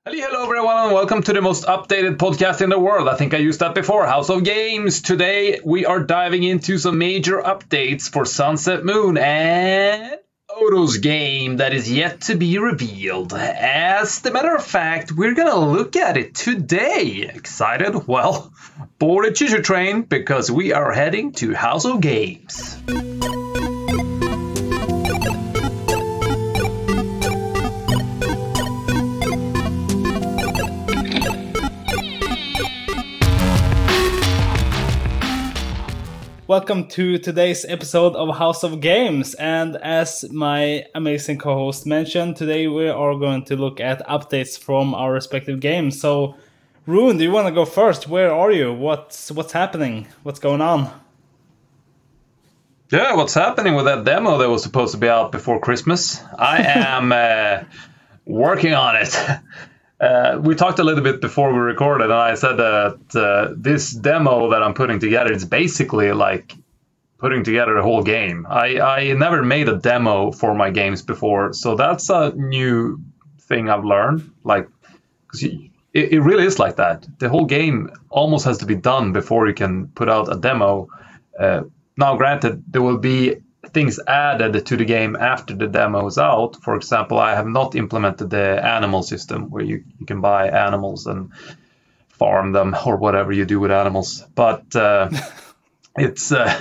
Hello everyone and welcome to the most updated podcast in the world. I think I used that before, House of Games. Today we are diving into some major updates for Sunset Moon and Oto's game that is yet to be revealed. As a matter of fact, we're gonna look at it today. Excited? Well, board a choo-choo train because we are heading to House of Games. Welcome to today's episode of House of Games, and as my amazing co-host mentioned, today we are going to look at updates from our respective games. So, Rune, do you want to go first? Where are you? What's happening? What's going on? Yeah, what's happening with that demo that was supposed to be out before Christmas? I am working on it. We talked a little bit before we recorded, and I said that this demo that I'm putting together is basically like putting together a whole game. I never made a demo for my games before, so that's a new thing I've learned. Like, 'cause it really is like that. The whole game almost has to be done before you can put out a demo. Now, granted, there will be things added to the game after the demo is out. For example, I have not implemented the animal system where you can buy animals and farm them or whatever you do with animals. But it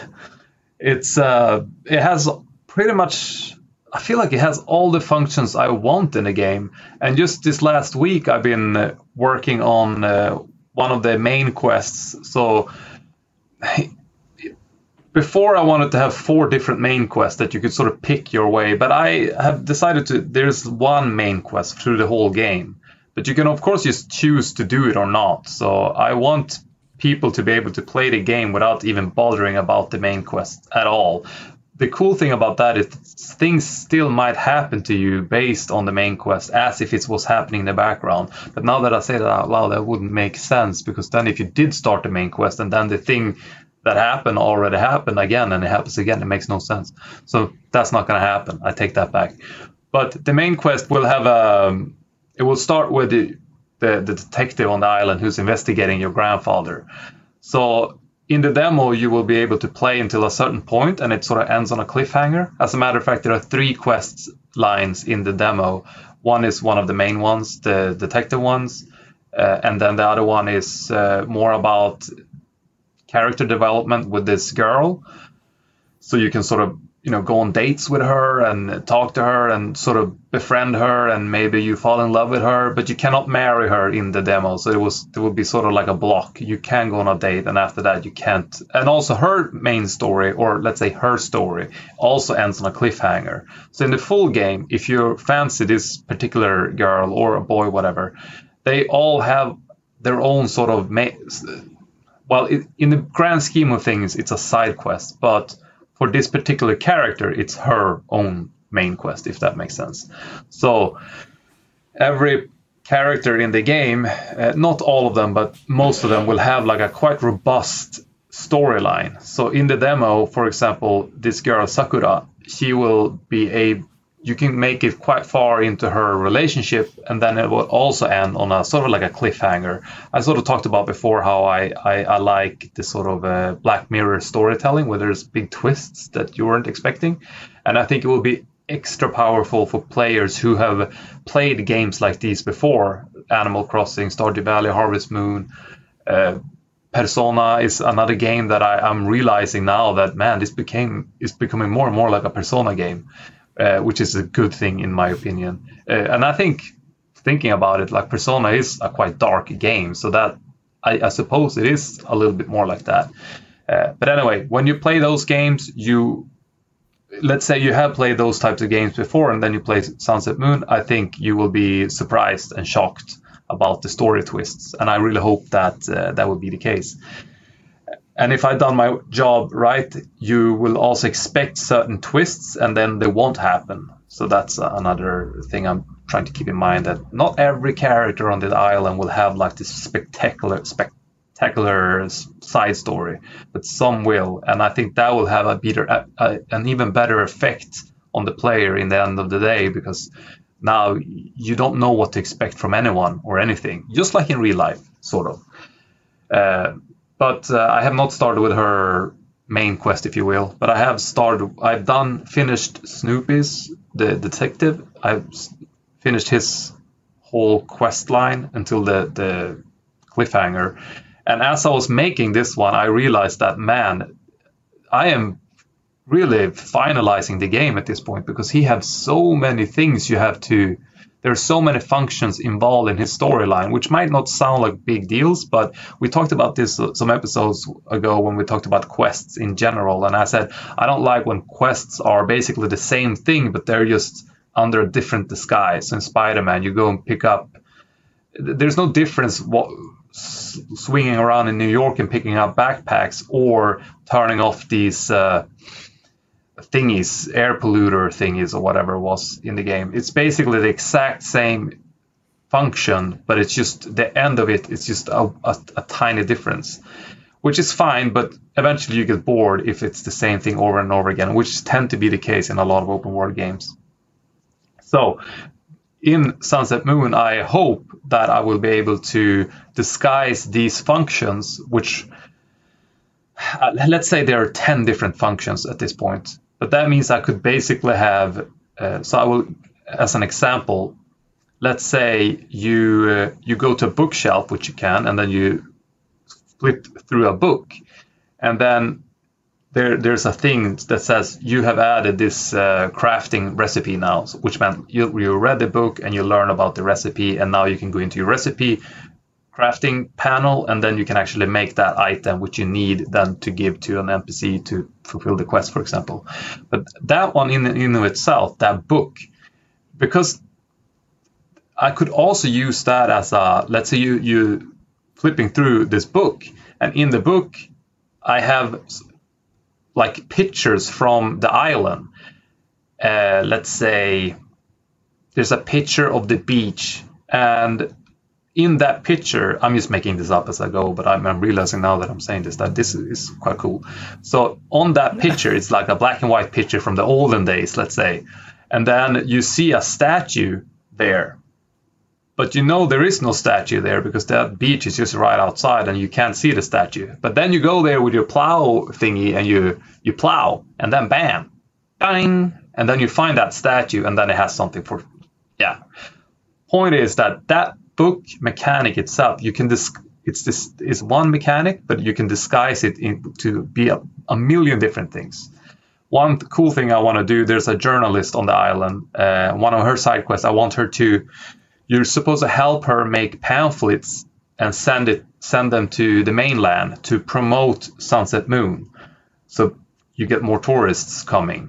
has pretty much, I feel like it has all the functions I want in the game. And just this last week, I've been working on one of the main quests. So before I wanted to have 4 different main quests that you could sort of pick your way, but I have decided there's one main quest through the whole game. But you can of course just choose to do it or not. So I want people to be able to play the game without even bothering about the main quest at all. The cool thing about that is things still might happen to you based on the main quest as if it was happening in the background. But now that I say that out loud, that wouldn't make sense, because then if you did start the main quest and then the thing that already happened again and it happens again, it makes no sense. So that's not going to happen. I take that back. But the main quest will have it will start with the detective on the island who's investigating your grandfather. So in the demo, you will be able to play until a certain point and it sort of ends on a cliffhanger. As a matter of fact, there are 3 quest lines in the demo. One is one of the main ones, the detective ones. And then the other one is more about character development with this girl, so you can sort of go on dates with her and talk to her and sort of befriend her, and maybe you fall in love with her, but you cannot marry her in the demo. So it would be sort of like a block. You can go on a date, and after that you can't. And also her main story, or let's say her story, also ends on a cliffhanger. So in the full game, if you fancy this particular girl or a boy, whatever, they all have their own sort of in the grand scheme of things, it's a side quest, but for this particular character, it's her own main quest, if that makes sense. So every character in the game, not all of them, but most of them, will have like a quite robust storyline. So in the demo, for example, this girl Sakura, she will be you can make it quite far into her relationship, and then it will also end on a sort of like a cliffhanger. I sort of talked about before how I like this sort of Black Mirror storytelling where there's big twists that you weren't expecting. And I think it will be extra powerful for players who have played games like these before. Animal Crossing, Stardew Valley, Harvest Moon, Persona is another game that I'm realizing now that, man, it's becoming more and more like a Persona game. Which is a good thing in my opinion. And I think, thinking about it, like Persona is a quite dark game, so that I suppose it is a little bit more like that. But anyway, when you play those games, let's say you have played those types of games before and then you play Sunset Moon, I think you will be surprised and shocked about the story twists. And I really hope that that will be the case. And if I've done my job right, you will also expect certain twists and then they won't happen. So that's another thing I'm trying to keep in mind, that not every character on the island will have like this spectacular side story, but some will. And I think that will have an even better effect on the player in the end of the day, because Now you don't know what to expect from anyone or anything, just like in real life, sort of. But I have not started with her main quest, if you will. But I've finished Snoopy's, the detective. I've finished his whole quest line until the cliffhanger. And as I was making this one, I realized that, man, I am really finalizing the game at this point, because he has so many things you have to. There are so many functions involved in his storyline, which might not sound like big deals, but we talked about this some episodes ago when we talked about quests in general. And I said, I don't like when quests are basically the same thing, but they're just under a different disguise. In Spider-Man, you go and pick up. There's no difference swinging around in New York and picking up backpacks or turning off these thingies, air polluter thingies, or whatever it was in the game. It's basically the exact same function, but it's just the end of it. It's just a tiny difference, which is fine. But eventually you get bored if it's the same thing over and over again, which tend to be the case in a lot of open world games. So in Sunset Moon, I hope that I will be able to disguise these functions, which let's say there are 10 different functions at this point. But that means I could basically have, so I will, as an example, let's say you go to a bookshelf, which you can, and then you flip through a book. And then there's a thing that says you have added this crafting recipe now, which meant you read the book and you learn about the recipe, and now you can go into your recipe crafting panel, and then you can actually make that item which you need then to give to an NPC to fulfill the quest, for example. But that one in of itself, that book, because I could also use that as a, let's say you flipping through this book, and in the book I have like pictures from the island. Let's say there's a picture of the beach, and in that picture, I'm just making this up as I go, but I'm realizing now that I'm saying this, that this is quite cool. So on that picture, it's like a black and white picture from the olden days, let's say. And then you see a statue there. But you know there is no statue there because that beach is just right outside and you can't see the statue. But then you go there with your plow thingy and you plow, and then bam, ding, and then you find that statue, and then it has something for, yeah. Point is that book mechanic itself, you can it's one mechanic, but you can disguise it to be a million different things. One cool thing I want to do, there's a journalist on the island. One of her side quests, I want her to, you're supposed to help her make pamphlets and send them to the mainland to promote Sunset Moon, so you get more tourists coming.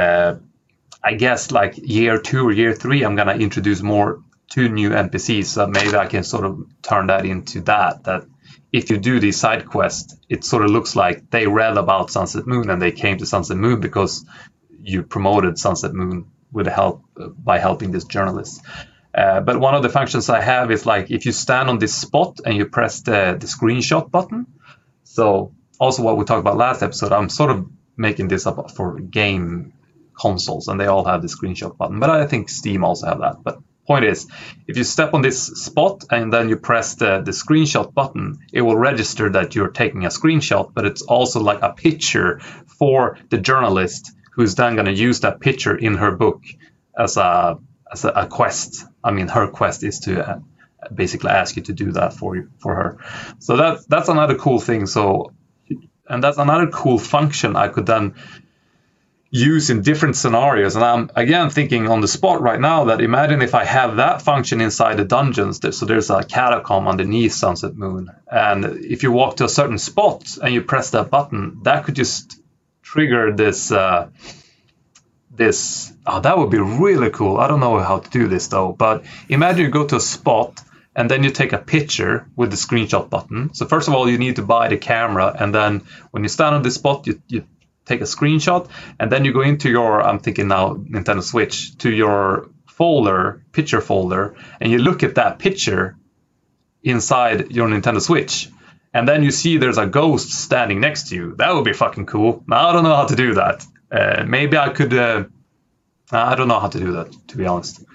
I guess like year 2 or year 3, I'm gonna introduce 2 new NPCs, so maybe I can sort of turn that into that if you do these side quests, it sort of looks like they read about Sunset Moon and they came to Sunset Moon because you promoted Sunset Moon with by helping this journalist. But one of the functions I have is like if you stand on this spot and you press the screenshot button. So also what we talked about last episode, I'm sort of making this up for game consoles, and they all have the screenshot button, but I think Steam also have that. But point is, if you step on this spot and then you press the screenshot button, it will register that you're taking a screenshot, but it's also like a picture for the journalist who's then going to use that picture in her book as a quest. I mean, her quest is to basically ask you to do that for her. So that's another cool thing. And that's another cool function I could then use in different scenarios. And I'm again thinking on the spot right now that imagine if I have that function inside the dungeons. So there's a catacomb underneath Sunset Moon, and if you walk to a certain spot and you press that button, that could just trigger this. That would be really cool. I don't know how to do this though, but imagine you go to a spot and then you take a picture with the screenshot button. So first of all, you need to buy the camera, and then when you stand on this spot, you take a screenshot, and then you go into your, I'm thinking now Nintendo Switch, to your picture folder, and you look at that picture inside your Nintendo Switch, and then you see there's a ghost standing next to you. That would be fucking cool. Now I don't know how to do that. Maybe I could, I don't know how to do that, to be honest.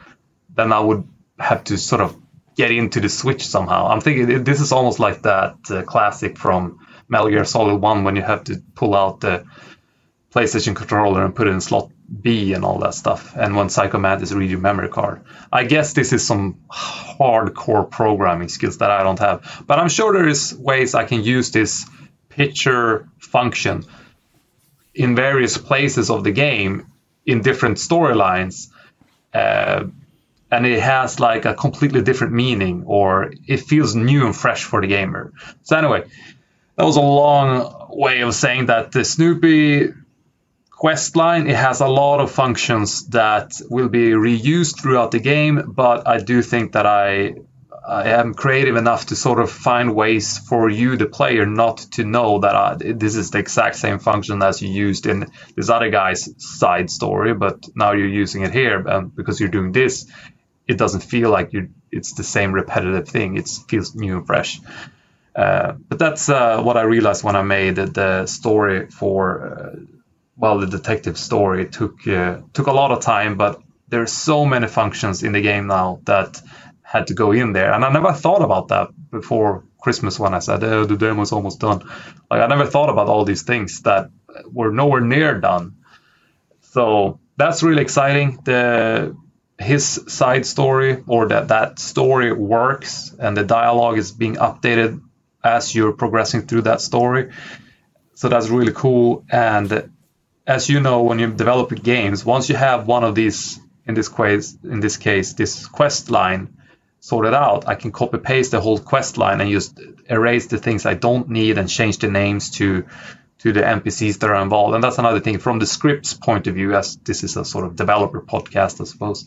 then I would have to sort of get into the Switch somehow. I'm thinking this is almost like that classic from Metal Gear Solid 1 when you have to pull out the PlayStation controller and put it in slot B and all that stuff. And when Psycho Mantis read your memory card. I guess this is some hardcore programming skills that I don't have. But I'm sure there is ways I can use this picture function in various places of the game in different storylines. And it has like a completely different meaning, or it feels new and fresh for the gamer. So anyway, that was a long way of saying that the Snoopy quest line, it has a lot of functions that will be reused throughout the game, but I do think that I am creative enough to sort of find ways for you, the player, not to know that this is the exact same function as you used in this other guy's side story, but now you're using it here, because you're doing this, it doesn't feel like it's the same repetitive thing. It feels new and fresh. But that's what I realized when I made the story for, the detective story. It took a lot of time, but there's so many functions in the game now that had to go in there. And I never thought about that before Christmas when I said, the demo's almost done. Like, I never thought about all these things that were nowhere near done. So that's really exciting. His side story, or that story works, and the dialogue is being updated as you're progressing through that story. So that's really cool. And as you know, when you develop games, once you have one of these, in this case, this quest line sorted out, I can copy paste the whole quest line and just erase the things I don't need and change the names to the NPCs that are involved. And that's another thing from the script's point of view, as this is a sort of developer podcast, I suppose.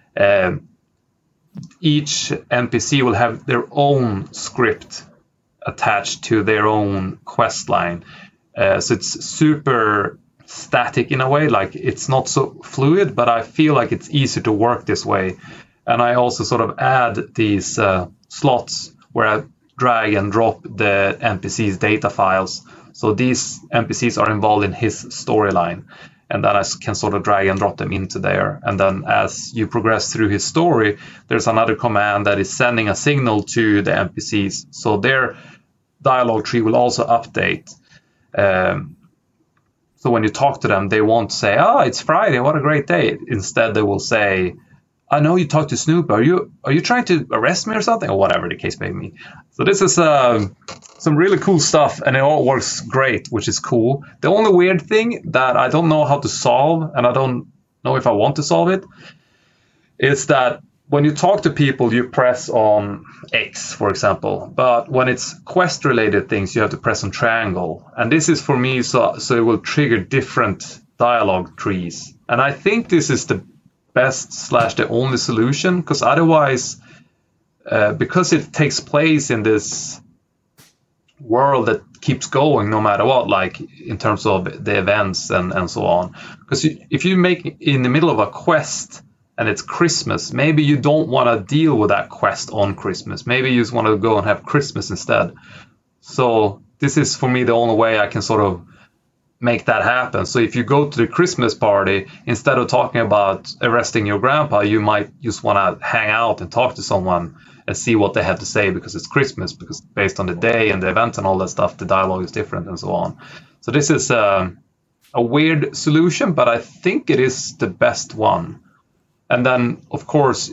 Each NPC will have their own script attached to their own quest line. So it's super static in a way, like it's not so fluid, but I feel like it's easier to work this way. And I also sort of add these slots where I drag and drop the NPC's data files. So these NPCs are involved in his storyline, and then I can sort of drag and drop them into there. And then as you progress through his story, there's another command that is sending a signal to the NPCs. So their dialogue tree will also update. So when you talk to them, they won't say, it's Friday, what a great day. Instead, they will say, I know you talked to Snoop. Are you trying to arrest me or something? Or whatever the case may be. So this is some really cool stuff, and it all works great, which is cool. The only weird thing that I don't know how to solve, and I don't know if I want to solve it, is that when you talk to people, you press on X, for example. But when it's quest-related things, you have to press on triangle. And this is for me, so it will trigger different dialogue trees. And I think this is the best / the only solution, because otherwise, because it takes place in this world that keeps going no matter what, like in terms of the events and so on. Because if you make in the middle of a quest and it's Christmas, maybe you don't want to deal with that quest on Christmas. Maybe you just want to go and have Christmas instead. So this is for me the only way I can sort of make that happen. So if you go to the Christmas party, instead of talking about arresting your grandpa, you might just want to hang out and talk to someone and see what they have to say, because it's Christmas, because based on the day and the event and all that stuff, the dialogue is different and so on. So this is a weird solution, but I think it is the best one. And then, of course,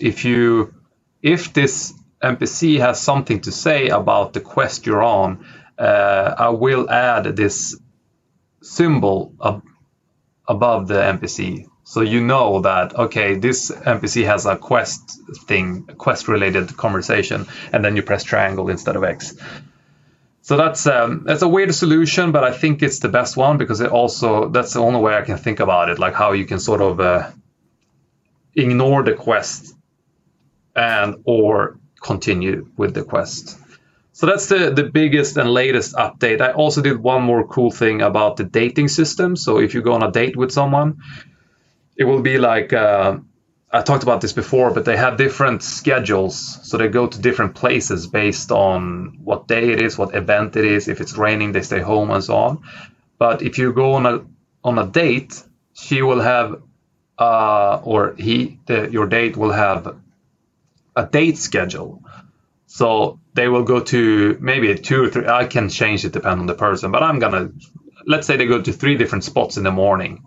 if this NPC has something to say about the quest you're on, I will add this symbol above the NPC, so you know that, okay, this NPC has a quest-related conversation, and then you press triangle instead of X. So that's a weird solution, but I think it's the best one, because that's the only way I can think about it, like how you can sort of ignore the quest and or continue with the quest. So that's the biggest and latest update. I also did one more cool thing about the dating system. So if you go on a date with someone, it will be like, I talked about this before, but they have different schedules. So they go to different places based on what day it is, what event it is. If it's raining, they stay home and so on. But if you go on a date, she will have, your date will have a date schedule. So they will go to maybe 2 or 3. I can change it depending on the person, but let's say they go to 3 different spots in the morning.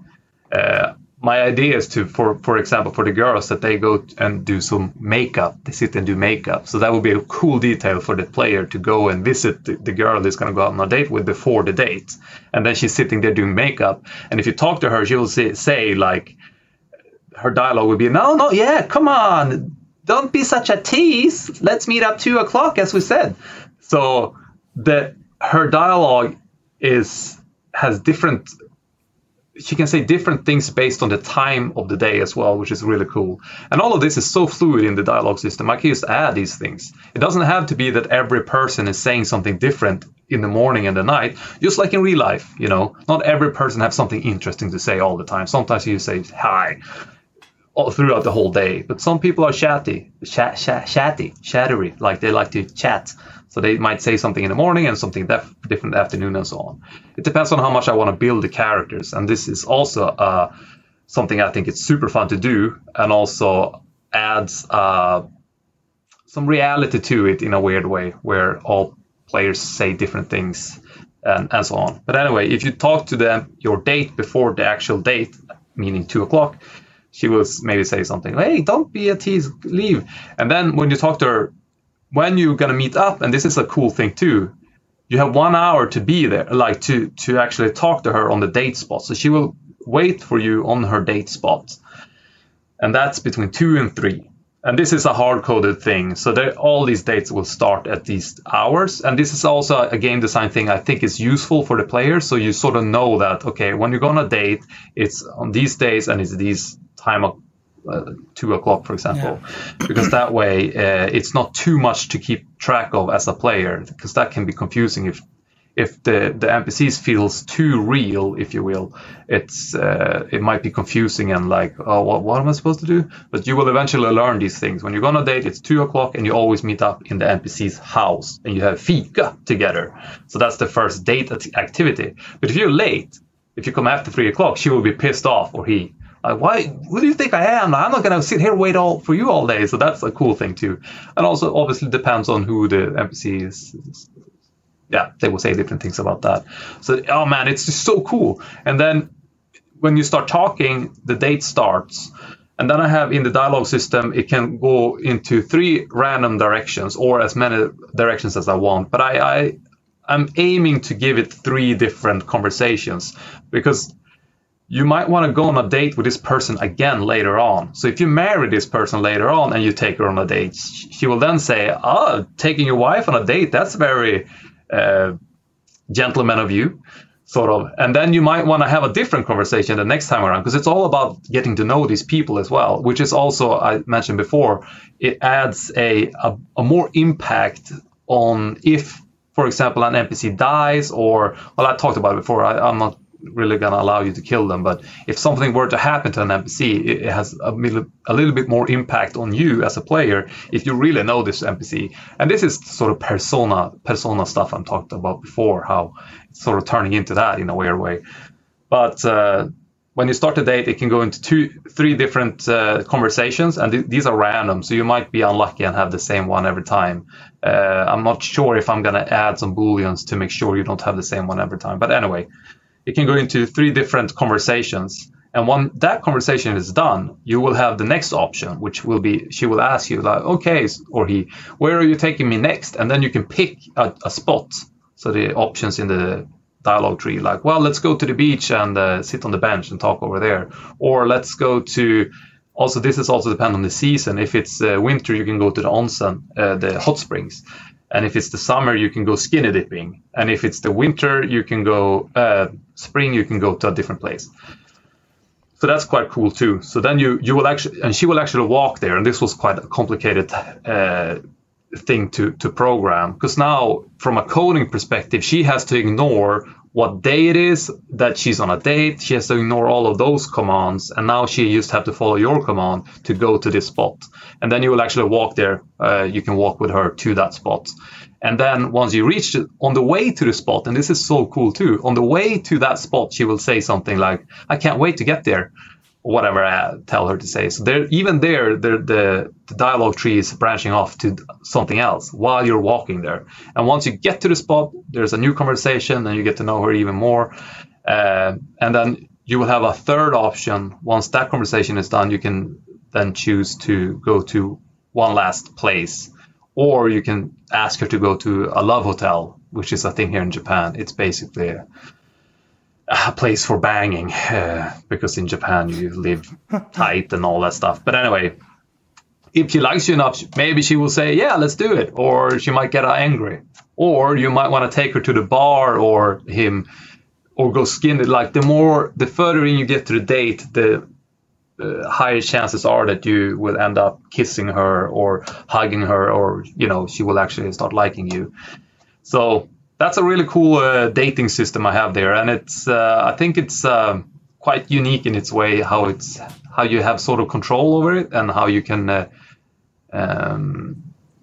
My idea is to, for example, for the girls, that they go and do some makeup. They sit and do makeup. So that would be a cool detail for the player to go and visit the girl that's going to go out on a date with before the date. And then she's sitting there doing makeup. And if you talk to her, she will say like, her dialogue would be, no, yeah, come on. Don't be such a tease. Let's meet up 2 o'clock, as we said. So her dialogue has different. She can say different things based on the time of the day as well, which is really cool. And all of this is so fluid in the dialogue system. I can just add these things. It doesn't have to be that every person is saying something different in the morning and the night, just like in real life. Not every person has something interesting to say all the time. Sometimes you say hi all throughout the whole day, but some people are chattery, like they like to chat. So they might say something in the morning and something different in the afternoon and so on. It depends on how much I want to build the characters. And this is also something I think it's super fun to do, and also adds some reality to it in a weird way, where all players say different things and so on. But anyway, if you talk to your date before the actual date, meaning 2 o'clock, she will maybe say something, hey, don't be a tease, leave. And then when you talk to her, when you're going to meet up, and this is a cool thing too, you have 1 hour to be there, like to actually talk to her on the date spot. So she will wait for you on her date spot. And that's between 2 and 3. And this is a hard-coded thing. So all these dates will start at these hours. And this is also a game design thing I think is useful for the players. So you sort of know that, okay, when you go on a date, it's on these days and it's these time of 2 o'clock, for example, because that way it's not too much to keep track of as a player, because that can be confusing if the NPCs feels too real, if you will. It might be confusing and like, oh, what am I supposed to do? But you will eventually learn these things. When you go on a date, it's 2 o'clock and you always meet up in the NPC's house and you have fika together. So that's the first date activity. But if you're late, if you come after 3 o'clock, she will be pissed off, or he. Why? Who do you think I am? I'm not going to sit here and wait for you all day. So that's a cool thing too. And also, obviously, depends on who the NPC is. Yeah, they will say different things about that. So, oh man, it's just so cool. And then when you start talking, the date starts. And then I have in the dialogue system, it can go into 3 random directions, or as many directions as I want. But I'm aiming to give it 3 different conversations, because you might want to go on a date with this person again later on. So if you marry this person later on and you take her on a date, she will then say, oh, taking your wife on a date, that's very gentleman of you, sort of. And then you might want to have a different conversation the next time around, because it's all about getting to know these people as well, which is also, I mentioned before, it adds a more impact on if, for example, an NPC dies, or, well, I talked about it before, I'm not really going to allow you to kill them, but if something were to happen to an NPC, it has a little bit more impact on you as a player if you really know this NPC. And this is sort of persona stuff I'm talked about before, how it's sort of turning into that in a weird way. But when you start a date, it can go into 3 different conversations, and these are random, so you might be unlucky and have the same one every time. I'm not sure if I'm going to add some booleans to make sure you don't have the same one every time, but anyway, it can go into 3 different conversations. And when that conversation is done, you will have the next option, which will be, she will ask you, like, okay, or he, where are you taking me next? And then you can pick a spot. So the options in the dialogue tree, like, well, let's go to the beach and sit on the bench and talk over there. Or let's go to, also, this is also dependent on the season. If it's winter, you can go to the onsen, the hot springs. And if it's the summer, you can go skinny dipping. And if it's the winter, you can go, spring, you can go to a different place. So that's quite cool too. So then you will actually, and she will actually walk there. And this was quite a complicated thing to program. Because now, from a coding perspective, she has to ignore what day it is that she's on a date. She has to ignore all of those commands. And now she just have to follow your command to go to this spot. And then you will actually walk there. You can walk with her to that spot. And then once you reach it, on the way to the spot, and this is so cool too, on the way to that spot, she will say something like, I can't wait to get there. whatever I tell her to say. So the dialogue tree is branching off to something else while you're walking there. And once you get to the spot, there's a new conversation and you get to know her even more. And then you will have a third option. Once that conversation is done, you can then choose to go to one last place, or you can ask her to go to a love hotel, which is a thing here in Japan. It's basically a place for banging, because in Japan you live tight and all that stuff. But anyway, if she likes you enough, maybe she will say, yeah, let's do it. Or she might get angry. Or you might want to take her to the bar or him, or go skin it. Like the further in you get to the date, the higher chances are that you will end up kissing her or hugging her, or, she will actually start liking you. So that's a really cool dating system I have there, and I think it's quite unique in its way, how you have sort of control over it, and how you can the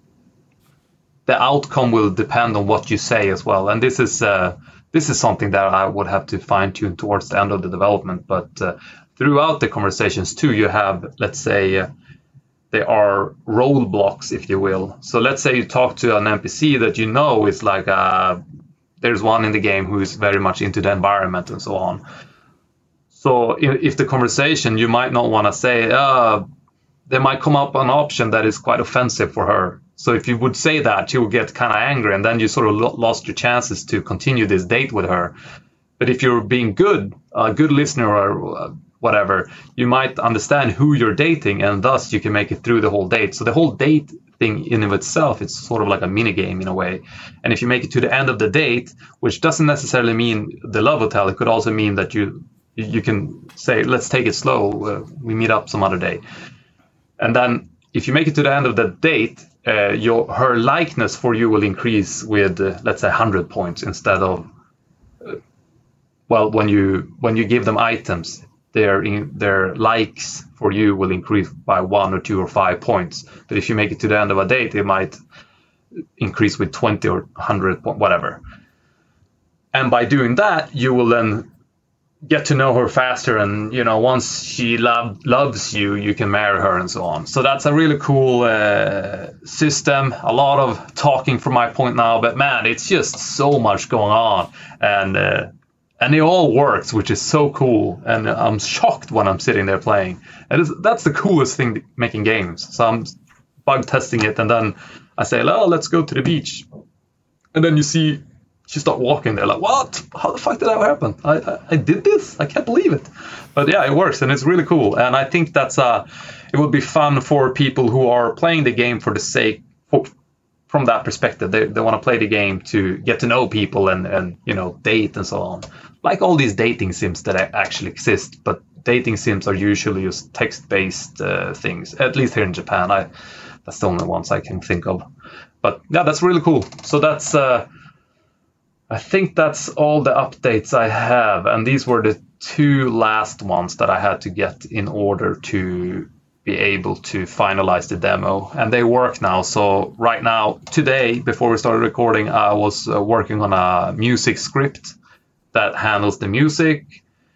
outcome will depend on what you say as well. And this is something that I would have to fine tune towards the end of the development, but throughout the conversations too, you have, let's say, there are roadblocks, if you will. So let's say you talk to an NPC that is like, there's one in the game who is very much into the environment and so on. So if the conversation, you might not want to say, there might come up an option that is quite offensive for her. So if you would say that, she will get kind of angry, and then you sort of lost your chances to continue this date with her. But if you're being a good listener or whatever, you might understand who you're dating, and thus you can make it through the whole date. So the whole date thing in of itself, it's sort of like a mini game in a way. And if you make it to the end of the date, which doesn't necessarily mean the love hotel, it could also mean that you can say, let's take it slow, we meet up some other day. And then if you make it to the end of the date, her likeness for you will increase with let's say 100 points instead of when you give them items, their likes for you will increase by 1 or 2 or 5 points. But if you make it to the end of a date, it might increase with 20 or 100, whatever. And by doing that, you will then get to know her faster, and once she loves you, you can marry her and so on. So that's a really cool system. A lot of talking from my point now, but man, it's just so much going on, and it all works, which is so cool. And I'm shocked when I'm sitting there playing. That's the coolest thing, making games. So I'm bug testing it, and then I say, let's go to the beach, and then you see she start walking there like, what? How the fuck did that happen? I did this? I can't believe it. But yeah, it works, and it's really cool. And I think it would be fun for people who are playing the game for the sake, from that perspective. They want to play the game to get to know people and date and so on. Like all these dating sims that actually exist, but dating sims are usually just text-based things, at least here in Japan. That's the only ones I can think of. But yeah, that's really cool. So that's... I think that's all the updates I have, and these were the 2 last ones that I had to get in order to be able to finalize the demo, and they work now. So right now, today, before we started recording, I was working on a music script that handles the music,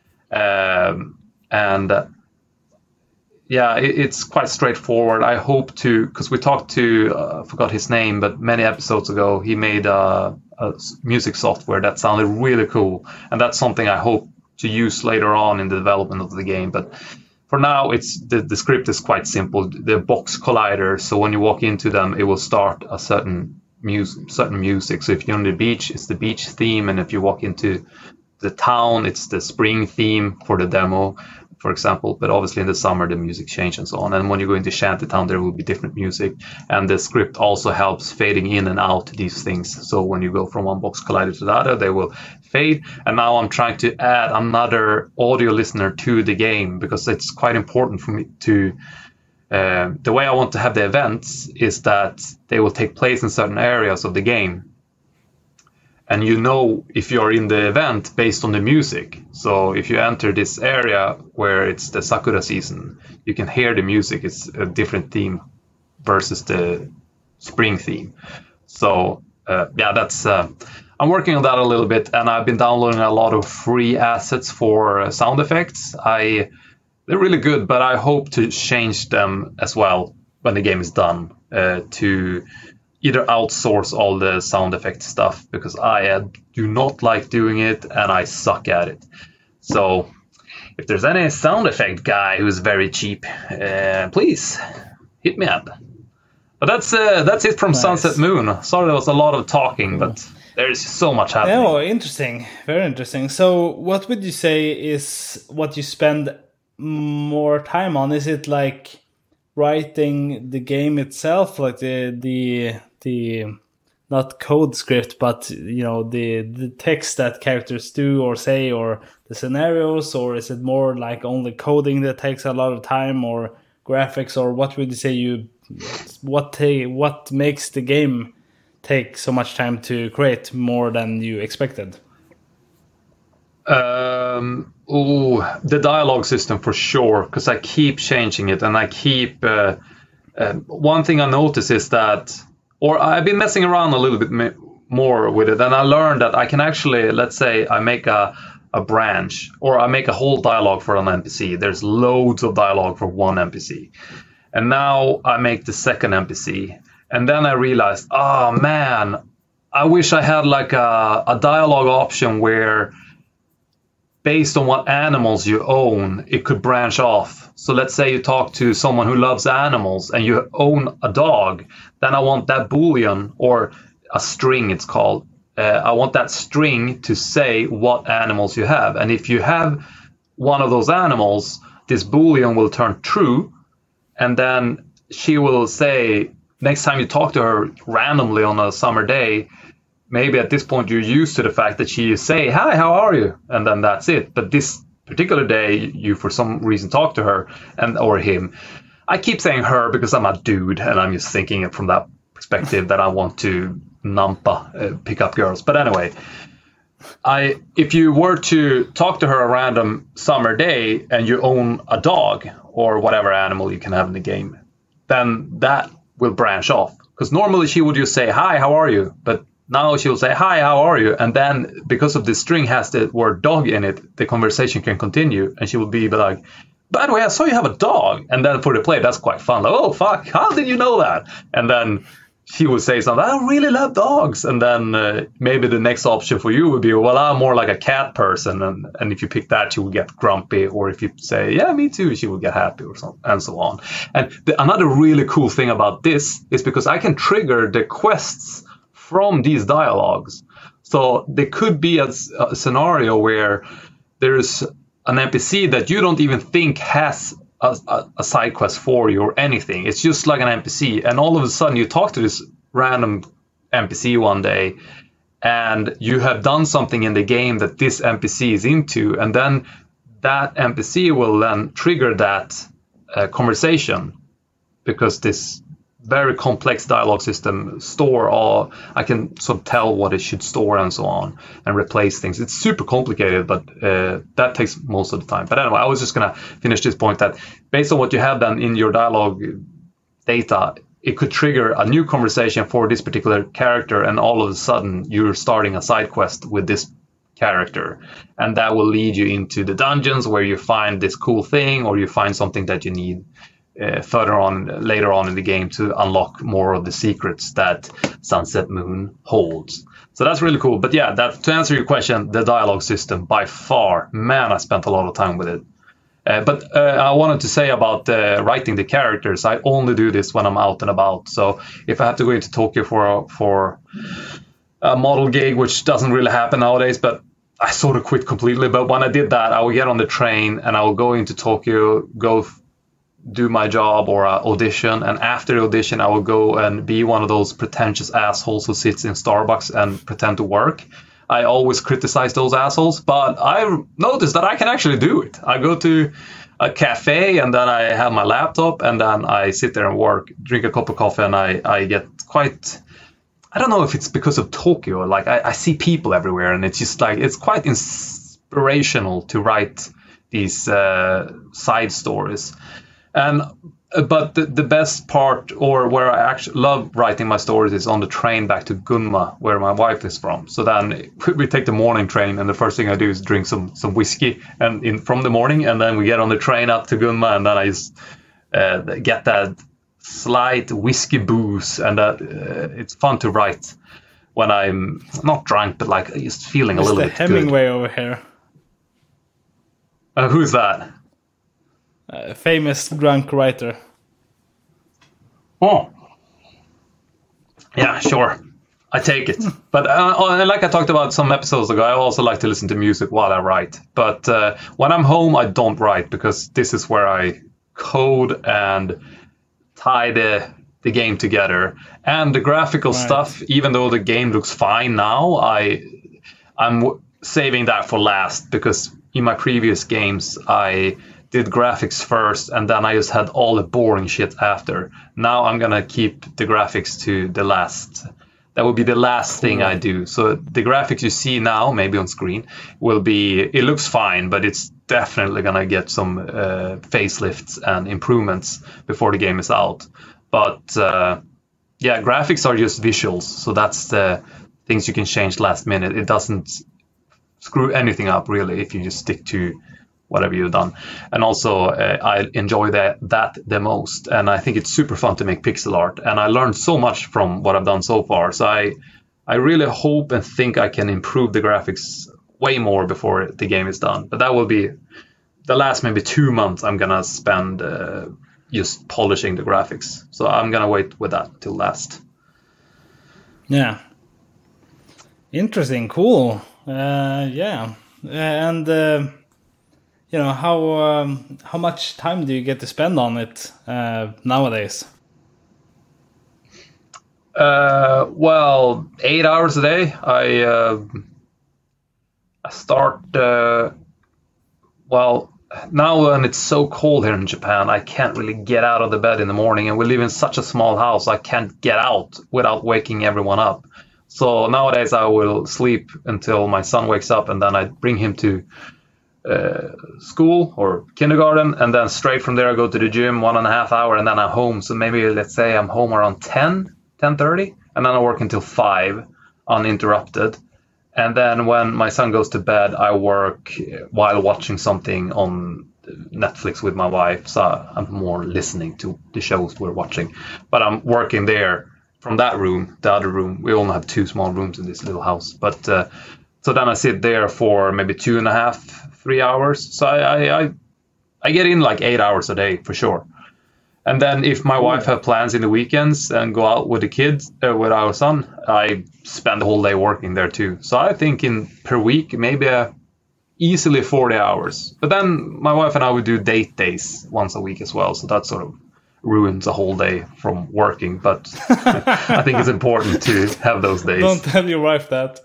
it's quite straightforward. I hope to, because we talked to, I forgot his name, but many episodes ago, he made a music software that sounded really cool. And that's something I hope to use later on in the development of the game. But for now, the script is quite simple. The box collider, so when you walk into them, it will start a certain music. So if you're on the beach, it's the beach theme. And if you walk into the town, it's the spring theme for the demo, for example. But obviously in the summer, the music changes and so on. And when you go into Shantytown, there will be different music. And the script also helps fading in and out these things. So when you go from one box collider to the other, they will fade. And now I'm trying to add another audio listener to the game, because it's quite important for me to... the way I want to have the events is that they will take place in certain areas of the game. And if you're in the event based on the music. So if you enter this area where it's the Sakura season, you can hear the music. It's a different theme versus the spring theme. So that's... I'm working on that a little bit, and I've been downloading a lot of free assets for sound effects. they're really good, but I hope to change them as well when the game is done, to either outsource all the sound effect stuff, because I do not like doing it and I suck at it. So if there's any sound effect guy who's very cheap, please hit me up. But that's it from Sunset Moon. Sorry, there was a lot of talking, but there is so much happening. Oh, interesting. Very interesting. So what would you say is what you spend more time on? Is it like writing the game itself, like the not code script, but the text that characters do or say, or the scenarios, or is it more like only coding that takes a lot of time, or graphics, or what would you say what makes the game take so much time to create more than you expected? The dialogue system for sure, because I keep changing it, and I keep one thing I notice is that, or I've been messing around a little bit more with it, and I learned that I can actually, let's say I make a branch, or I make a whole dialogue for an NPC. There's loads of dialogue for one NPC, and now I make the second NPC, and then I realized, oh man, I wish I had like a dialogue option where, based on what animals you own, it could branch off. So let's say you talk to someone who loves animals and you own a dog, then I want that Boolean, or a string it's called, I want that string to say what animals you have. And if you have one of those animals, this Boolean will turn true, and then she will say, next time you talk to her randomly on a summer day, maybe at this point you're used to the fact that she say, hi, how are you? And then that's it. But this particular day, you for some reason talk to her or him. I keep saying her because I'm a dude and I'm just thinking it from that perspective that I want to nampa, pick up girls. But anyway, if you were to talk to her a random summer day and you own a dog or whatever animal you can have in the game, then that will branch off. Because normally she would just say, hi, how are you? But now she'll say, hi, how are you? And then because of the string has the word dog in it, the conversation can continue. And she will be like, by the way, I saw you have a dog. And then for the play, that's quite fun. Like, oh, fuck, how did you know that? And then she would say something, I really love dogs. And then maybe the next option for you would be, well, I'm more like a cat person. And if you pick that, she will get grumpy. Or if you say, yeah, me too, she will get happy or something, and so on. And another really cool thing about this is because I can trigger the quests from these dialogues. So there could be a scenario where there's an NPC that you don't even think has a side quest for you or anything. It's just like an NPC, and all of a sudden you talk to this random NPC one day, and you have done something in the game that this NPC is into, and then that NPC will then trigger that conversation, because this very complex dialogue system I can sort of tell what it should store and so on, and replace things. It's super complicated, but that takes most of the time. But anyway, I was just going to finish this point that based on what you have done in your dialogue data, it could trigger a new conversation for this particular character, and all of a sudden you're starting a side quest with this character, and that will lead you into the dungeons where you find this cool thing, or you find something that you need later on in the game to unlock more of the secrets that Sunset Moon holds. So that's really cool. But yeah, to answer your question, the dialogue system by far, man, I spent a lot of time with it. But I wanted to say about writing the characters. I only do this when I'm out and about. So if I have to go into Tokyo for a model gig, which doesn't really happen nowadays, but I sort of quit completely. But when I did that, I would get on the train and I will go into Tokyo, do my job or audition, and after the audition I will go and be one of those pretentious assholes who sits in Starbucks and pretend to work. I always criticize those assholes, but I've noticed that I can actually do it. I go to a cafe and then I have my laptop and then I sit there and work, drink a cup of coffee, and I get quite, I don't know if it's because of Tokyo, like I see people everywhere, and it's just like, it's quite inspirational to write these side stories. And But the best part, or where I actually love writing my stories, is on the train back to Gunma, where my wife is from. So then we take the morning train, and the first thing I do is drink some whiskey and from the morning, and then we get on the train up to Gunma, and then I just get that slight whiskey booze, and that it's fun to write when I'm not drunk, but like just feeling a little bit Hemingway good. over here. Who's that? Famous drunk writer. Oh, yeah, sure. I take it. But like I talked about some episodes ago, I also like to listen to music while I write. But when I'm home, I don't write, because this is where I code and tie the game together. And the graphical stuff, even though the game looks fine now, I'm saving that for last, because in my previous games, I did graphics first, and then I just had all the boring shit after. Now I'm gonna keep the graphics to the last. That will be the last thing I do. So the graphics you see now, maybe on screen, it looks fine, but it's definitely gonna get some facelifts and improvements before the game is out. But yeah, graphics are just visuals, so that's the things you can change last minute. It doesn't screw anything up really if you just stick to whatever you've done. And also I enjoy that the most, and I think it's super fun to make pixel art, and I learned so much from what I've done so far. So I really hope and think I can improve the graphics way more before the game is done. But that will be the last maybe 2 months I'm gonna spend just polishing the graphics. So I'm gonna wait with that till last. Yeah. Interesting, cool. Yeah. And you know, how much time do you get to spend on it nowadays? Well, 8 hours a day. I start. Well, now when it's so cold here in Japan, I can't really get out of the bed in the morning, and we live in such a small house. I can't get out without waking everyone up. So nowadays I will sleep until my son wakes up, and then I bring him to school or kindergarten, and then straight from there I go to the gym 1.5 hours, and then I'm home. So maybe let's say I'm home around 10:30, and then I work until 5 uninterrupted. And then when my son goes to bed, I work while watching something on Netflix with my wife. So I'm more listening to the shows we're watching, but I'm working there from that room. The other room, we only have 2 small rooms in this little house, but so then I sit there for maybe 2.5-3 hours. So I get in like 8 hours a day for sure. And then if my wife have plans in the weekends and go out with the kids, with our son, I spend the whole day working there too. So I think per week, maybe easily 40 hours. But then my wife and I would do date days once a week as well. So that sort of ruins a whole day from working. But I think it's important to have those days. Don't tell your wife that.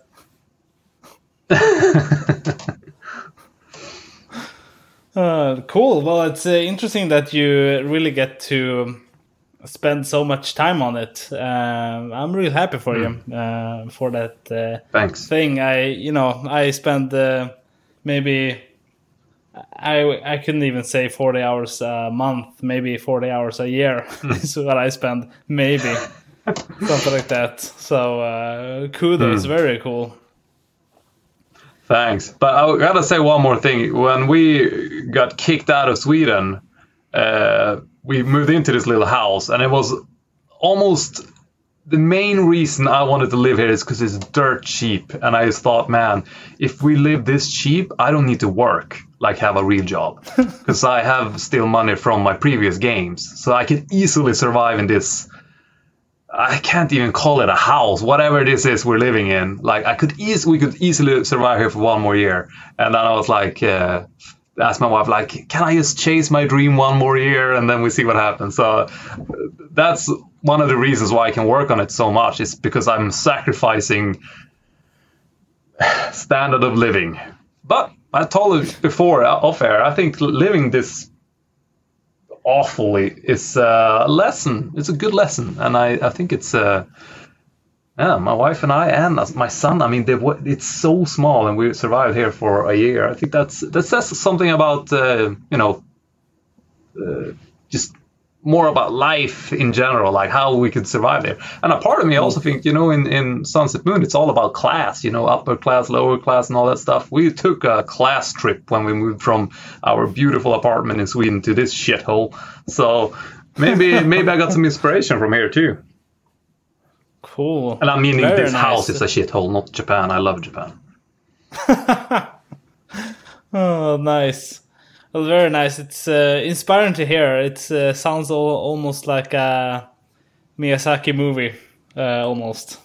Cool. Well, it's interesting that you really get to spend so much time on it. I'm really happy for you for that Thanks. thing. I spend maybe I couldn't even say 40 hours a month, maybe 40 hours a year is what I spend, maybe something like that. So kudos, very cool. Thanks. But I gotta say one more thing. When we got kicked out of Sweden, we moved into this little house, and it was almost the main reason I wanted to live here is because it's dirt cheap. And I just thought, man, if we live this cheap, I don't need to work, like have a real job, because I have still money from my previous games. So I can easily survive in this. I can't even call it a house, whatever this is we're living in. Like we could easily survive here for 1 more year. And then I was like, asked my wife, like, can I just chase my dream 1 more year and then we see what happens? So that's one of the reasons why I can work on it so much, is because I'm sacrificing standard of living. But I told you before off air, I think living this awfully is a lesson. It's a good lesson, and I think it's my wife and I and my son. I mean, it's so small, and we survived here for a year. I think that says something about just more about life in general, like how we could survive there. And a part of me also think, in Sunset Moon, it's all about class, upper class, lower class, and all that stuff. We took a class trip when we moved from our beautiful apartment in Sweden to this shithole. So maybe I got some inspiration from here too. Cool. And I'm meaning Very this nice. House is a shithole, not Japan. I love Japan. Oh, nice. Well, very nice. It's inspiring to hear. It sounds almost like a Miyazaki movie, almost.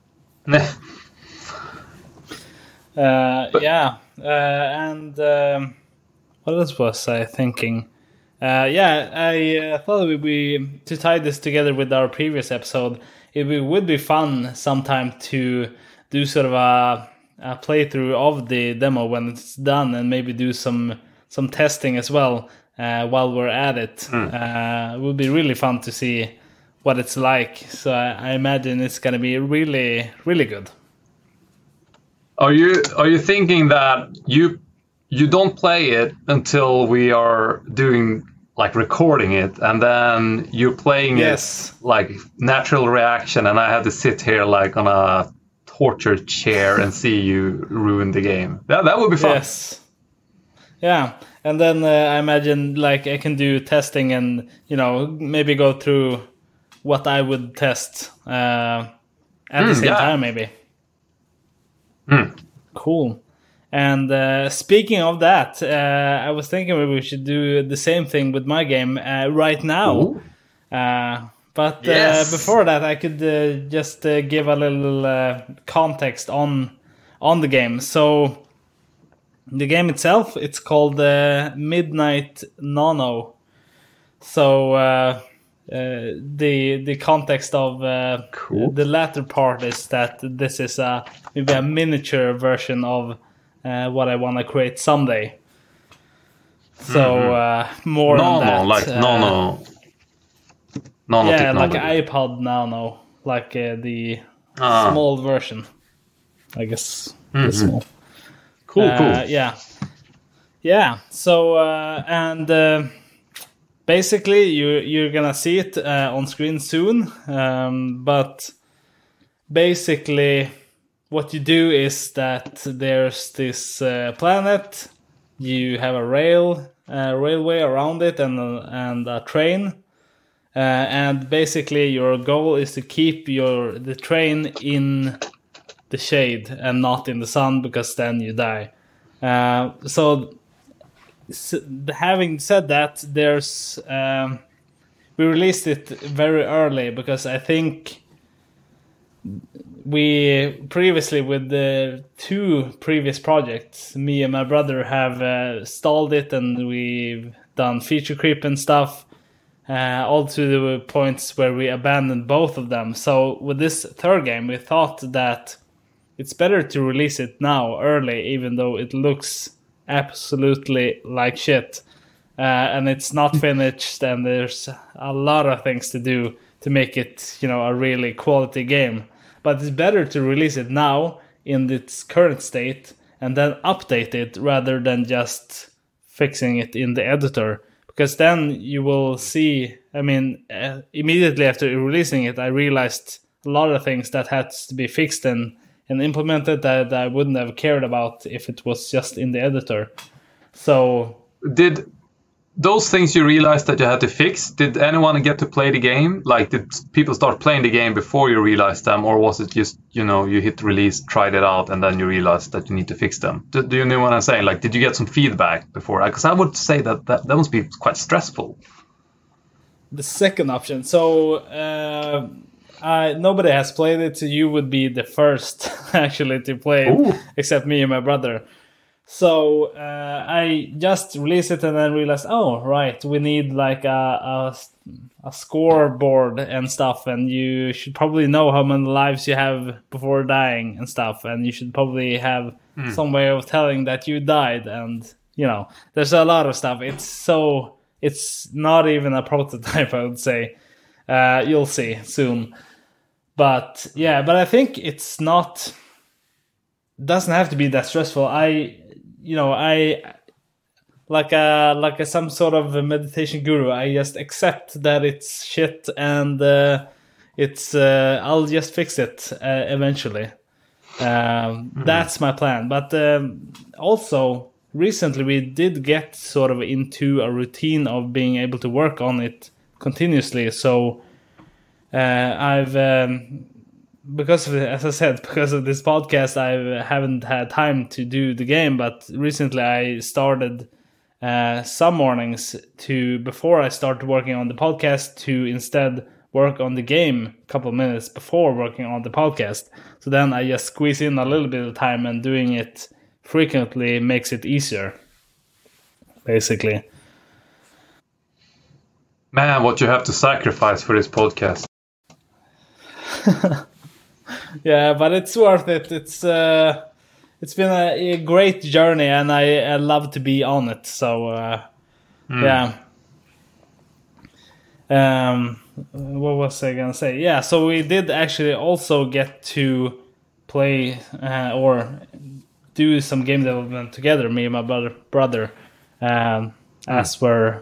Yeah. And what else was I thinking? I thought it would be, to tie this together with our previous episode, it would be fun sometime to do sort of a playthrough of the demo when it's done, and maybe do some testing as well while we're at it. It would be really fun to see what it's like. So I imagine it's going to be really, really good. Are you thinking that you don't play it until we are doing like recording it, and then you're playing it like natural reaction, and I have to sit here like on a torture chair and see you ruin the game? That would be fun. Yes. Yeah, and then I imagine like I can do testing and maybe go through what I would test at the same time, maybe. Cool. And speaking of that, I was thinking maybe we should do the same thing with my game right now. But before that, I could just give a little context on the game. So the game itself, it's called Midnight Nono. So the context of the latter part is that this is maybe a miniature version of what I want to create someday. So more Nano, on that. Like Nano. Nano yeah, technology. like iPod Nano, like the small version, I guess. The small. Cool. Yeah. So and basically, you're gonna see it on screen soon. But basically, what you do is that there's this planet. You have a railway around it, and a train. And basically, your goal is to keep the train in the shade and not in the sun, because then you die. So having said that, there's we released it very early because I think we previously, with the 2 previous projects, me and my brother have stalled it, and we've done feature creep and stuff. All to the points where we abandoned both of them. So with this third game, we thought that it's better to release it now, early, even though it looks absolutely like shit. And it's not finished, and there's a lot of things to do to make it, a really quality game. But it's better to release it now in its current state and then update it rather than just fixing it in the editor. Because then you will see, immediately after releasing it, I realized a lot of things that had to be fixed and implemented that I wouldn't have cared about if it was just in the editor. So, did those things you realized that you had to fix, did anyone get to play the game? Like, did people start playing the game before you realized them? Or was it just, you hit release, tried it out, and then you realized that you need to fix them? Do you know what I'm saying? Like, did you get some feedback before? Because I would say that must be quite stressful. The second option. So, nobody has played it, so you would be the first, actually, to play it, except me and my brother. So I just released it and then realized, oh, right, we need like a scoreboard and stuff, and you should probably know how many lives you have before dying and stuff, and you should probably have some way of telling that you died, and there's a lot of stuff. It's not even a prototype, I would say. You'll see soon. But I think doesn't have to be that stressful. like some sort of a meditation guru. I just accept that it's shit, and it's I'll just fix it eventually. That's my plan. But also recently we did get sort of into a routine of being able to work on it continuously. So I've because of, as I said, because of this podcast, I haven't had time to do the game. But recently I started some mornings before I start working on the podcast to instead work on the game a couple of minutes before working on the podcast. So then I just squeeze in a little bit of time, and doing it frequently makes it easier, basically. Man, what you have to sacrifice for this podcast. Yeah, but it's worth it. It's been a great journey, and I love to be on it. So yeah. What was I gonna say? Yeah, so we did actually also get to play or do some game development together, me and my brother, as we're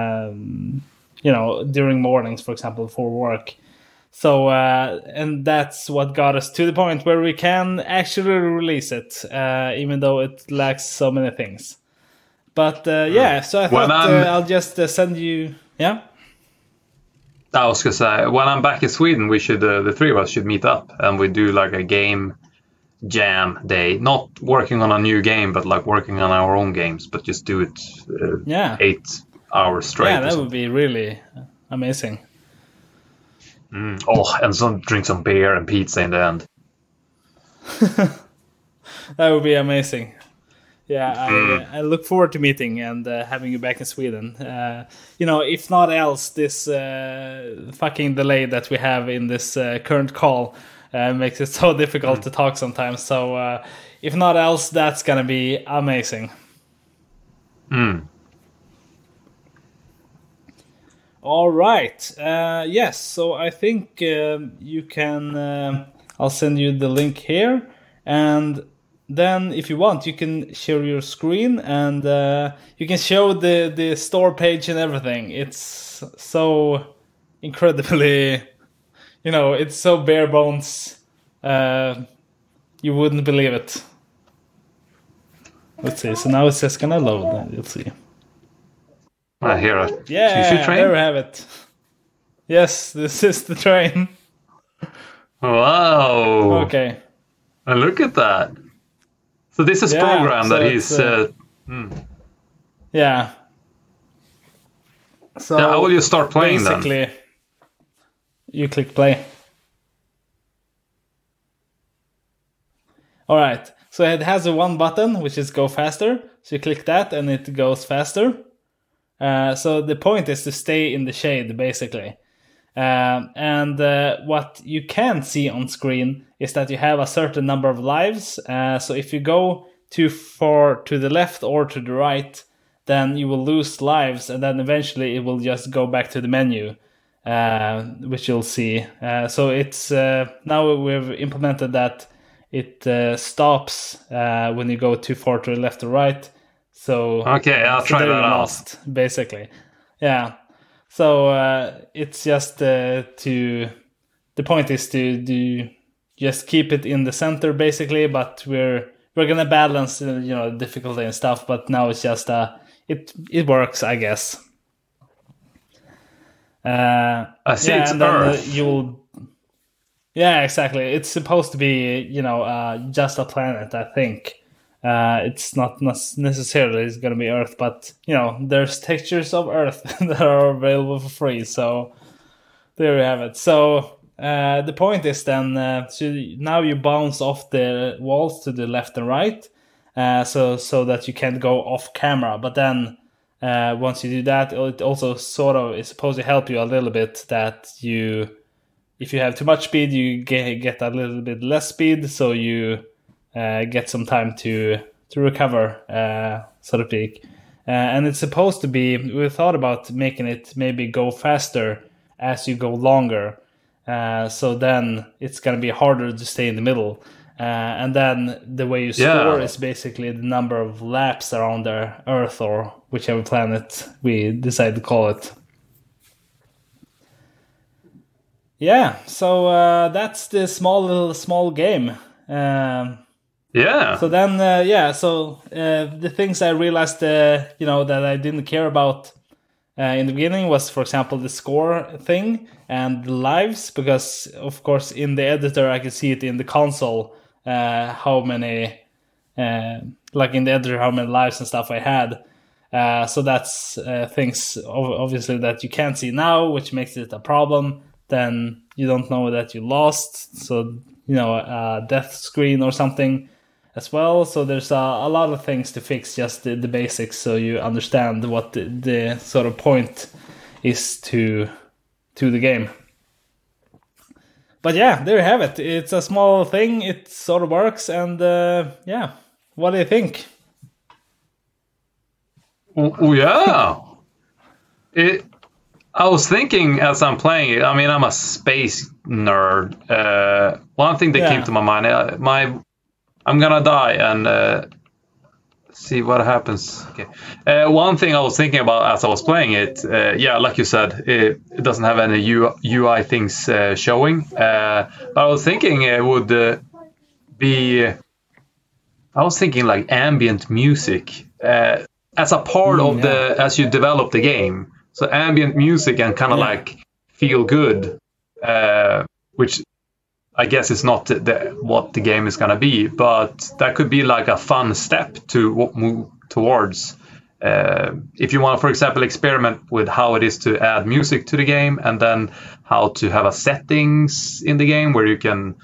during mornings, for example, for work. So and that's what got us to the point where we can actually release it, even though it lacks so many things. But yeah, so I thought I'll just send you. Yeah. I was gonna say, when I'm back in Sweden, we should the three of us should meet up and we do like a game jam day. Not working on a new game, but like working on our own games, but just do it 8 hours straight. Yeah, that would be really amazing. Oh, and drink some beer and pizza in the end. That would be amazing. Yeah, I look forward to meeting and having you back in Sweden. If not else, this fucking delay that we have in this current call makes it so difficult to talk sometimes. So if not else, that's gonna be amazing. All right. Yes. So I think you can. I'll send you the link here, and then if you want, you can share your screen, and you can show the store page and everything. It's so incredibly, it's so bare bones. You wouldn't believe it. Let's see. So now it's just gonna load. Let's see. I hear it. Yeah, there we have it. Yes, this is the train. Wow. Okay. And look at that. So this is programmed that he's... Yeah. So how will you start playing basically, then? You click play. All right. So it has a one button, which is go faster. So you click that and it goes faster. So the point is to stay in the shade, basically. And what you can see on screen is that you have a certain number of lives. So if you go too far to the left or to the right, then you will lose lives, and then eventually it will just go back to the menu, which you'll see. So it's now we've implemented that it stops when you go too far to the left or right. So okay, I'll try that out. Lost, basically. Yeah. So it's just the point is to just keep it in the center, basically. But we're gonna balance difficulty and stuff. But now it's just it works, I guess. I see, it's Earth. Yeah, exactly. It's supposed to be just a planet, I think. It's not necessarily it's going to be Earth, but there's textures of Earth that are available for free. So there you have it. So the point is then, so now you bounce off the walls to the left and right, so that you can't go off camera. But then once you do that, it also sort of is supposed to help you a little bit. That if you have too much speed, you get a little bit less speed, so you get some time to recover, so to speak. And it's supposed to be, we thought about making it maybe go faster as you go longer. So then it's going to be harder to stay in the middle. And then the way you score is basically the number of laps around the Earth or whichever planet we decide to call it. Yeah, so that's the small game. So then, the things I realized, that I didn't care about in the beginning was, for example, the score thing and the lives, because, of course, in the editor, I can see it in the console, how many, like in the editor, how many lives and stuff I had. So that's things, obviously, that you can't see now, which makes it a problem. Then you don't know that you lost, so, a death screen or something as well. So there's a lot of things to fix, just the basics, so you understand what the sort of point is to the game. But yeah, there you have it. It's a small thing. It sort of works, and what do you think? Oh yeah. I was thinking as I'm playing it. I mean, I'm a space nerd. One thing that came to my mind, I'm gonna die and see what happens. Okay. One thing I was thinking about as I was playing it, like you said, it doesn't have any UI things showing. But I was thinking it would be. I was thinking like ambient music as a part of as you develop the game. So ambient music and kind of like feel good, which I guess is not what the game is going to be, but that could be like a fun step to move towards. If you want to, for example, experiment with how it is to add music to the game, and then how to have a settings in the game where you can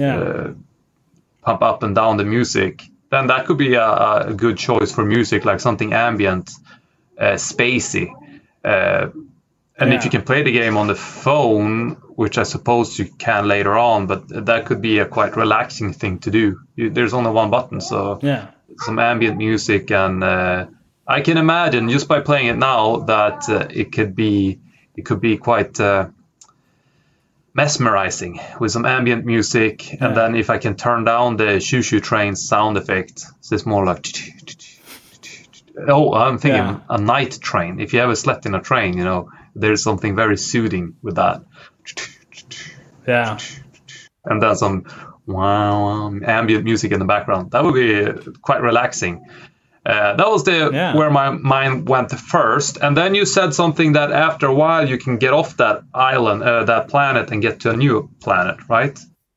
pump up and down the music, then that could be a good choice for music, like something ambient, spacey. If you can play the game on the phone, which I suppose you can later on, but that could be a quite relaxing thing to do. There's only one button, so some ambient music, and I can imagine just by playing it now that it could be quite mesmerizing with some ambient music, and then if I can turn down the choo-choo train sound effect, so it's more like. Oh, I'm thinking a night train. If you ever slept in a train, there's something very soothing with that. Yeah. And then some ambient music in the background. That would be quite relaxing. That was where my mind went first. And then you said something that after a while you can get off that island, that planet, and get to a new planet, right?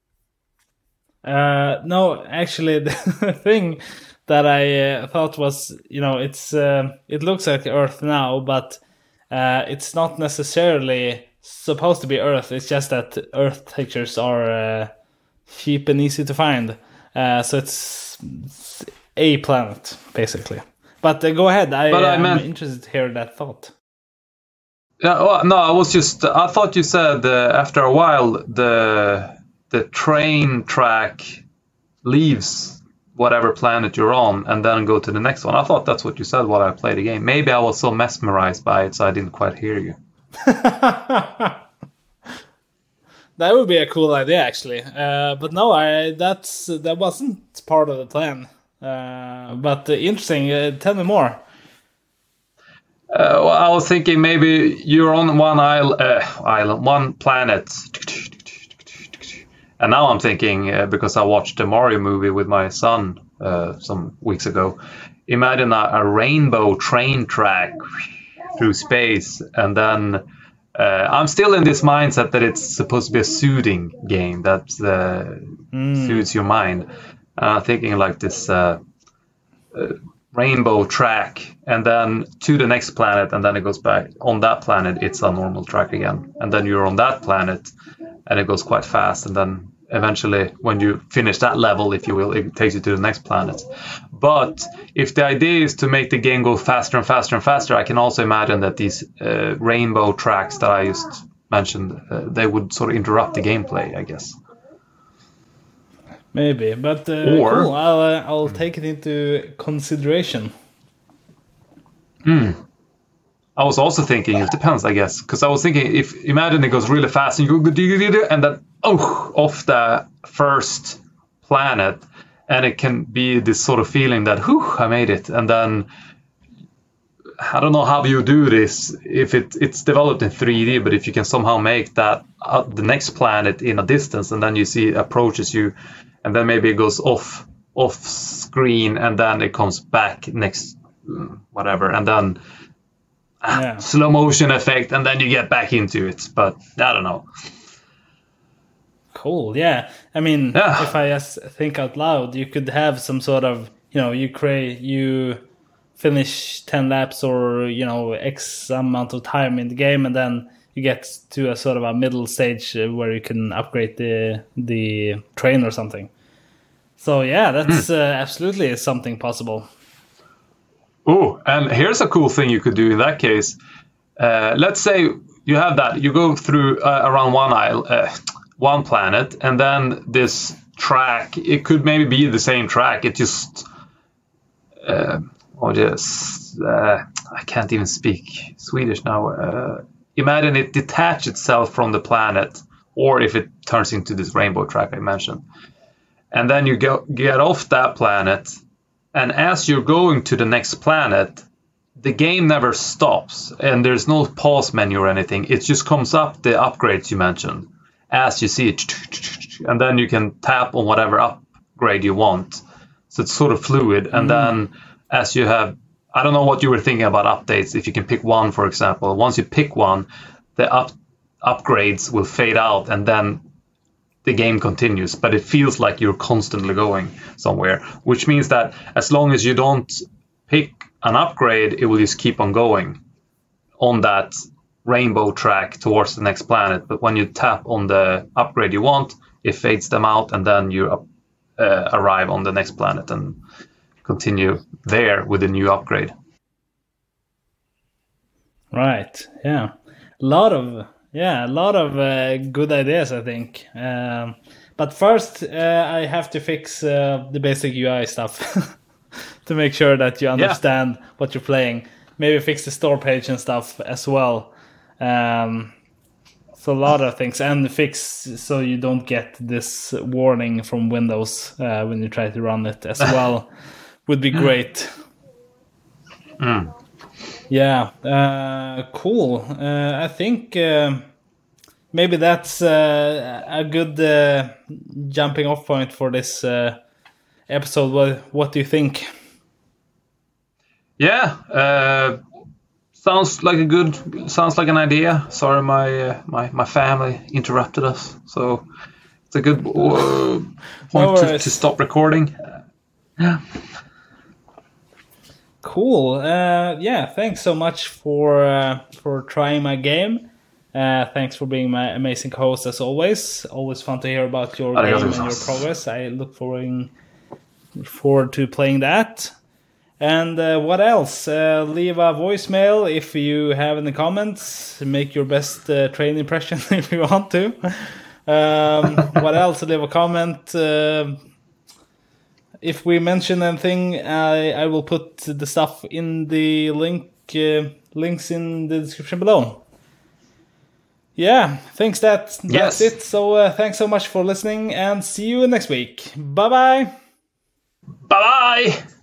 No, actually, the thing that I thought was, it looks like Earth now, but it's not necessarily supposed to be Earth. It's just that Earth textures are cheap and easy to find. So it's a planet, basically. But go ahead. I'm interested to hear that thought. Yeah, well, no, I thought you said after a while the train track leaves whatever planet you're on and then go to the next one. I thought that's what you said while I played the game. Maybe I was so mesmerized by it, so I didn't quite hear you. That would be a cool idea, actually. But no, that wasn't part of the plan. But interesting. Tell me more. Well, I was thinking maybe you're on one one planet. And now I'm thinking, because I watched the Mario movie with my son some weeks ago, imagine a rainbow train track through space. And then I'm still in this mindset that it's supposed to be a soothing game that soothes your mind. Thinking like this rainbow track, and then to the next planet, and then it goes back. On that planet, it's a normal track again. And then you're on that planet, and it goes quite fast, and then eventually when you finish that level, if you will, it takes you to the next planet. But if the idea is to make the game go faster and faster and faster, I can also imagine that these rainbow tracks that I just mentioned, they would sort of interrupt the gameplay, I guess. Maybe, but cool. I'll take it into consideration. I was also thinking, it depends, I guess, because I was thinking, imagine it goes really fast and you go, and then off the first planet, and it can be this sort of feeling that, whew, I made it. And then I don't know how you do this if it's developed in 3D, but if you can somehow make that the next planet in a distance, and then you see it approaches you, and then maybe it goes off screen, and then it comes back next, whatever, and then slow motion effect, and then you get back into it. But I don't know. Cool. Yeah. I mean, if I just think out loud, you could have some sort of, you finish 10 laps or X amount of time in the game, and then you get to a sort of a middle stage where you can upgrade the train or something. So yeah, that's absolutely something possible. Oh, and here's a cool thing you could do in that case. Let's say you have that, you go through around one planet, and then this track, it could maybe be the same track, it just I can't even speak Swedish now. Imagine it detach itself from the planet, or if it turns into this rainbow track I mentioned. And then you get off that planet, and as you're going to the next planet, the game never stops, and there's no pause menu or anything. It just comes up the upgrades you mentioned as you see it, and then you can tap on whatever upgrade you want. So it's sort of fluid, and then as you have, I don't know what you were thinking about updates, if you can pick one, for example. Once you pick one, the upgrades will fade out, and then the game continues, but it feels like you're constantly going somewhere, which means that as long as you don't pick an upgrade, it will just keep on going on that rainbow track towards the next planet. But when you tap on the upgrade you want, it fades them out, and then you arrive on the next planet and continue there with a new upgrade. Right. Yeah. A lot of good ideas, I think. But first, I have to fix the basic UI stuff to make sure that you understand what you're playing. Maybe fix the store page and stuff as well. So a lot of things, and fix so you don't get this warning from Windows when you try to run it as well. Would be great. Yeah, cool. I think maybe that's a good jumping off point for this episode. What do you think? Yeah, sounds like an idea. Sorry, my family interrupted us, so it's a good point to stop recording. Yeah. Cool. Yeah, thanks so much for trying my game. Thanks for being my amazing host as always. Always fun to hear about your game and your progress. I look forward to playing that. And what else? Leave a voicemail if you have any comments. Make your best train impression if you want to. What else? Leave a comment. If we mention anything, I will put the stuff in the links in the description below. Yeah, thanks. That's it. So thanks so much for listening, and see you next week. Bye-bye. Bye-bye.